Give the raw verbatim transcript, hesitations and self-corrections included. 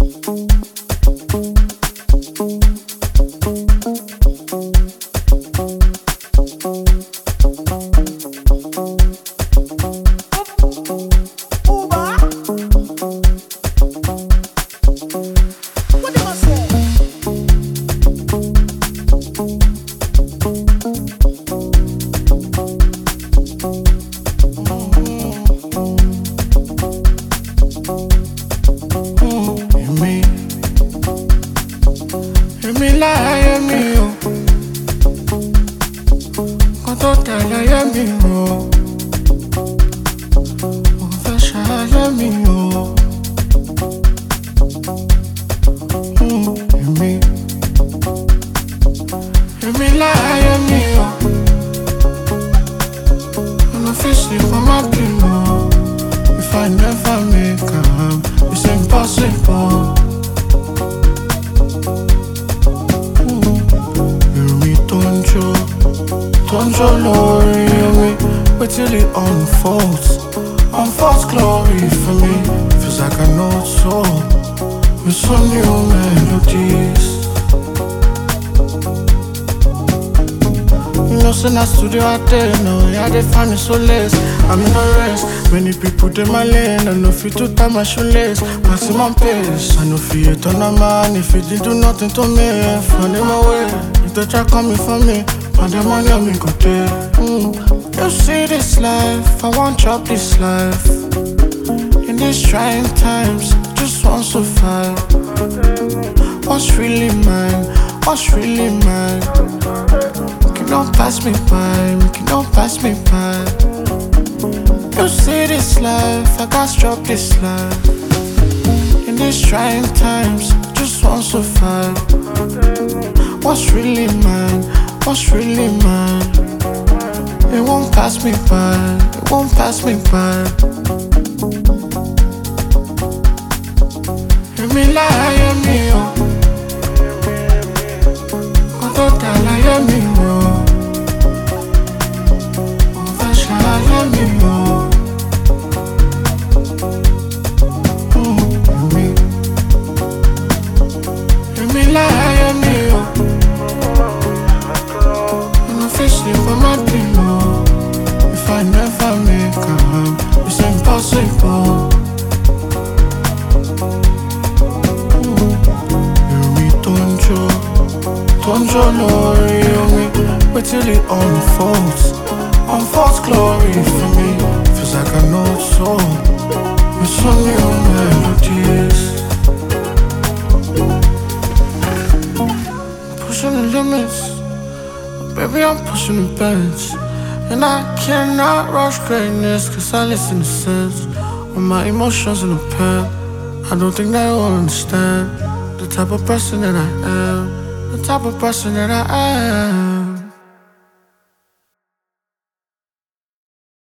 mi láyé mi o, kó tó tẹ̀lé mi o, mo fẹ́ ṣayé mi o. Mm, Èmi, èmi láyé mi o, ọ̀nà fèsì fún má bínú. If I never make am, it's impossible. Tonjo lórí omi, wait till it unfolds. Unfolds glory for me, feels like I know it's so. With some new melodies. You know, say na studio I dey now, yeah, they find me so less. I'm in a race, many people dey my lane. I know fit to tie my shoelace, maximum pace. I know fit turn a man if he did do nothing to me. Find my way, if they try coming for me. And the money on me go there. Mm. You see this life, I want chop this life. In these trying times, just want to survive. What's really mine? What's really mine? You don't pass me by, you don't pass me by. You see this life, I got chop this life. In these trying times, just want to survive. What's really mine? What's really mine? It won't pass me by, it won't pass me by. Èmi láyé mi o, kó tó tẹ̀lé mi o, mo fẹ́ ṣayé mi o. Mm, Èmi, èmi láyé mi o. For my people, if I never make am, it's impossible. Èmi tonjo, tonjo lórí omi, wait till it unfolds. Unfolds glory for me, feels like I know it's so. With some new melodies, pushing the limits. Baby, I'm pushing the bench. And I cannot rush greatness, cause I listen to sense. With my emotions in a pen, I don't think they will understand the type of person that I am. The type of person that I am.